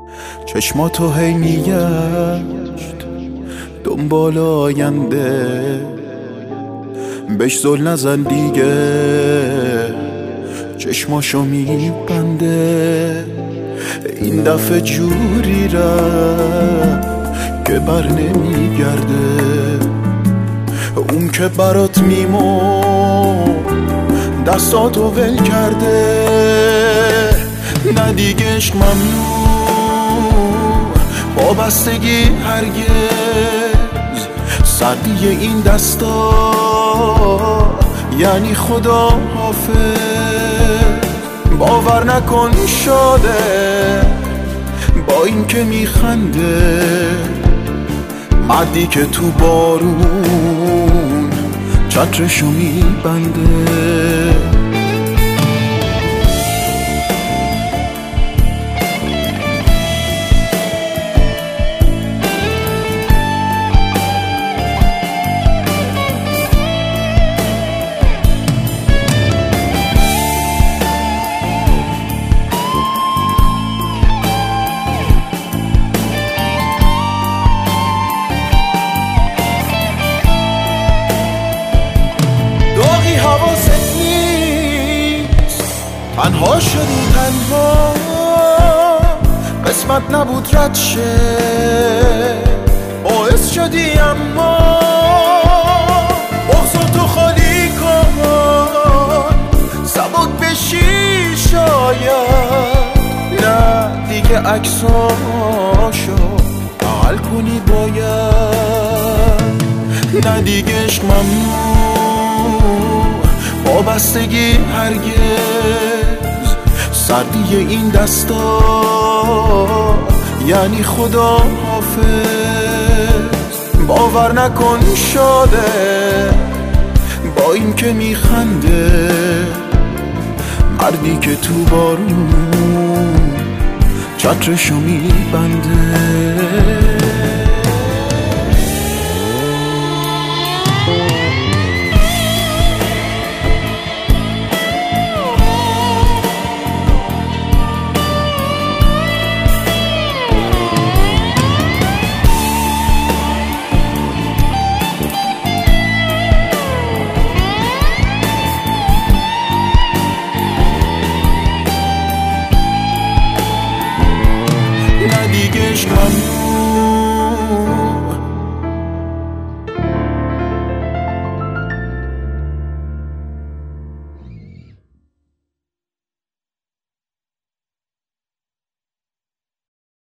چشماتو هی میگشت دنبال آینده، بهش زل نزن دیگه، چشماشو میبنده. این دفعه جوری رفت که بر نمیگرده، اون که برات میمون دستاتو ول کرده. نه دیگه عشق ممنون، وابستگی هرگز، سردی این دستا یعنی خدا حافظ. باور نکن شاده با این که میخنده، مردی که تو بارون چترشو میبنده. حواست نیست، تنها شدی، تنها قسمت نبود رد شه، باعث شدی اما بغضاتو خالی کن، سبک بشی شاید. نه دیگه عکساشو بغل کنی باید. نه دیگه عشق ممنون، وابستگی هرگز، سردی این دستا یعنی خدا حافظ. باور نکن شاده با این که میخنده، مردی که تو بارون چترشو میبنده. دیگه عشق ممنون،